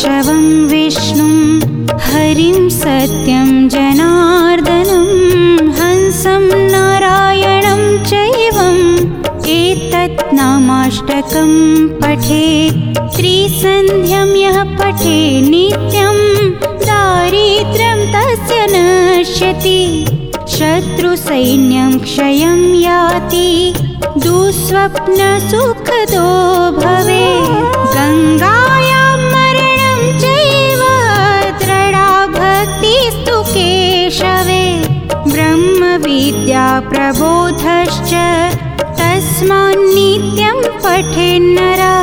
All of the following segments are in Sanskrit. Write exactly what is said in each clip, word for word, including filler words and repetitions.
केशवं विष्णुं हरिं सत्यं जनार्दनं हंसं नारायणं चैवम् एतत् नामाष्टकं पठेत् त्रिसन्ध्यं यः पठे नित्यं दारिद्र्यं तस्य नश्यति शत्रुसैन्यं क्षयं याति दुःस्वप्नसुखदो भवेत् गङ्गायां मरणं चैव दृढा भक्तिस्तु केशवे ब्रह्मविद्या प्रबोधश्च तस्मान्नित्यं पठेन्नरः।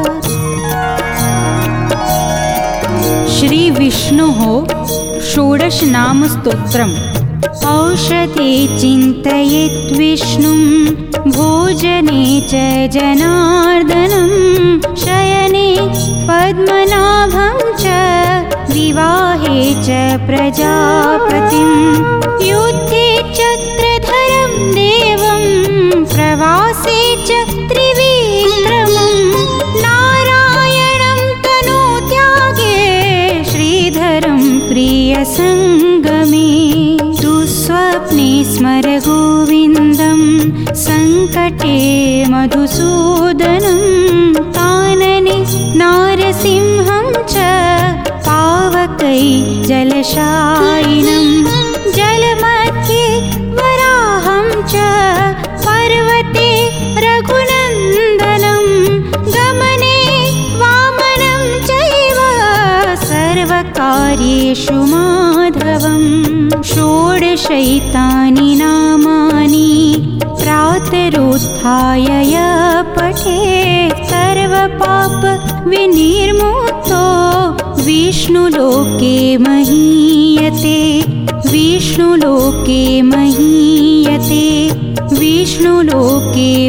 श्री विष्णोः षोडश नाम स्तोत्रम्। औषधे चिन्तयेत् विष्णुं भोजने च जनार्दनं शयने पद्मनाभं च विवाहे च प्रजापतिं युद्धे चक्रधरं देवं प्रवासे च त्रिविक्रमं नारायणं तनोत्यागे श्रीधरं प्रियसङ्गमे दुःस्वप्ने स्मर गोविन्दं सङ्कटे मधुसूदनं कानने नारसिंहं च पावकै जलशायिनं जलमध्ये वराहं च पर्वते रघुनन्दनं गमने वामनं चैव सर्वकार्येषु माधवम् षोडशैतानि नामानि प्रातरुत्थाय यः पठेत् सर्वपाप विनिर्मुक्तो विष्णुलोके महीयते विष्णुलोके महीयते विष्णुलोके